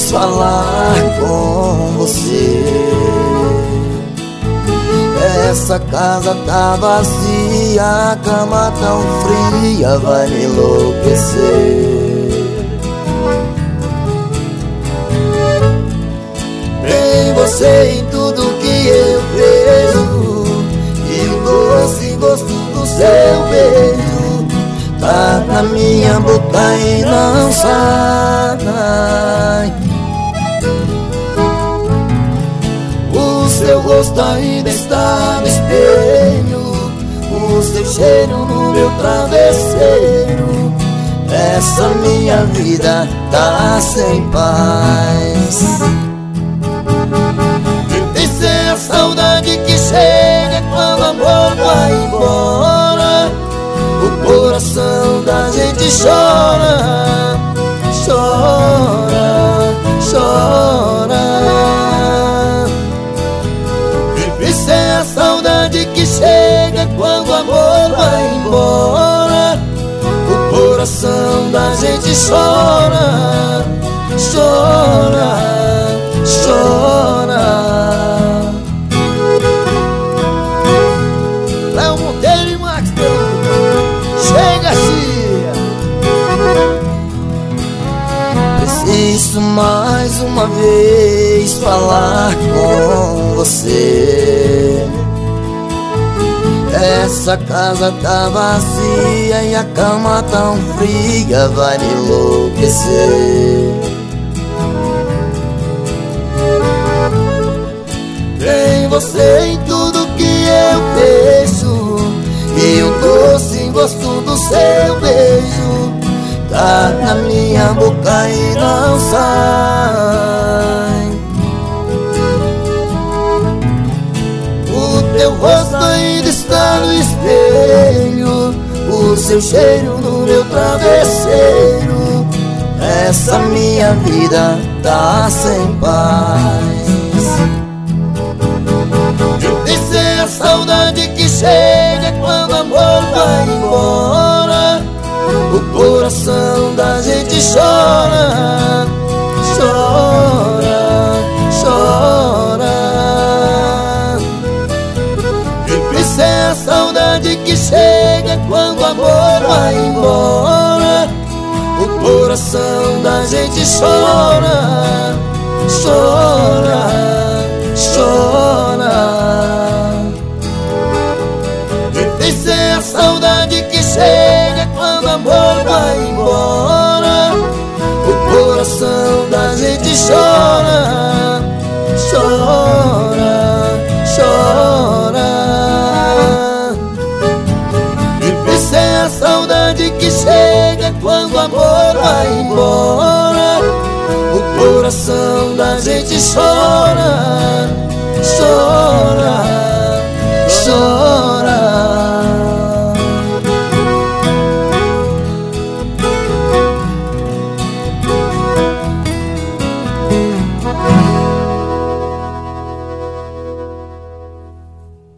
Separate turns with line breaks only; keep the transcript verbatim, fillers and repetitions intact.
vez falar com você. Essa casa tá vazia, a cama tão fria, vai me enlouquecer. Tem você em tudo que eu vejo, e o doce gosto do seu beijo tá na minha boca e não sai. O seu rosto ainda está no espelho, o seu cheiro no meu travesseiro. Essa minha vida tá sem paz. Essa é a saudade que chega quando o amor vai embora. O coração da gente chora, chora, chora. Isso é a saudade que chega quando o amor vai embora. O coração da gente chora, chora, chora. Léo Monteiro e Max Peludo, chega, Cia. Preciso mais uma vez falar com você. Essa casa tá vazia e a cama tão fria, vai me enlouquecer. Tem você em tudo que eu vejo, e o doce gosto do seu beijo tá na minha boca e não sai. O teu rosto ainda está no espelho, o seu cheiro no meu travesseiro. Essa minha vida tá sem paz. Essa é a saudade que chega quando o amor vai embora. O coração da gente chora, chora, chora. Essa é a saudade que chega quando o amor vai embora. O coração da gente chora, chora, chora. Essa é a saudade que chega quando o amor vai embora. O coração da gente chora, chora, chora. Essa é a saudade que chega quando o amor vai embora. O coração da gente chora, chora, chora.